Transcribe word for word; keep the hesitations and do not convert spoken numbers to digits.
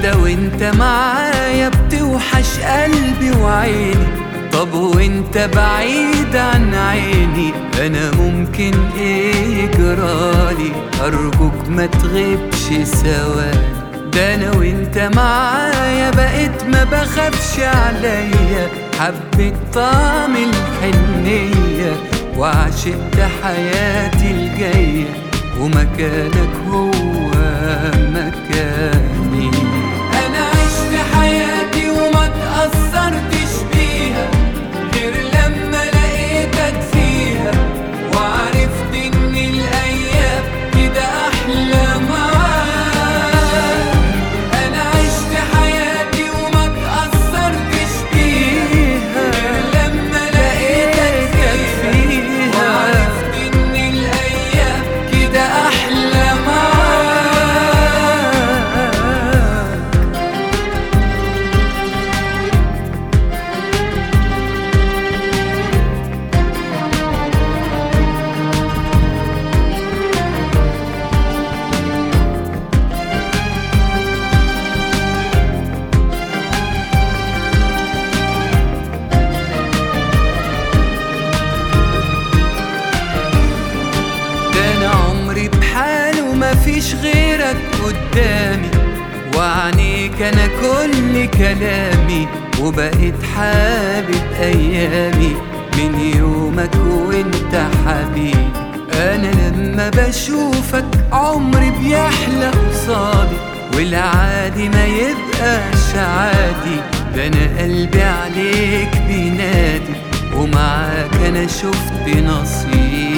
حتى وانت معايا بتوحش قلبي وعيني. طب وانت بعيد عن عيني انا ممكن ايه يجرالي؟ ارجوك ما تغيبش ثواني. ده انا وانت معايا بقيت ما بخافش عليا، حبيت طعم الحنية وعشقت حياتي الجاية، ومكانك هو مكاني. انا عشت حياتي وما تأثرتش بيها غير لما لقيتك فيها، وعرفت ان الايام كده احلى معاك. انا عشت حياتي وما تأثرتش بيها غير لما لقيتك فيها، وعرفت ان الايام كده احلى معاك. مفيش غيرك قدامي وعنيك انا كل كلامي، وبقيت حابب ايامي من يومك وانت حبيبي. انا لما بشوفك عمري بيحلى قصادي، والعادي ما يبقاش عادي. ده انا قلبي عليك بينادي، ومعاك انا شفت نصيبي.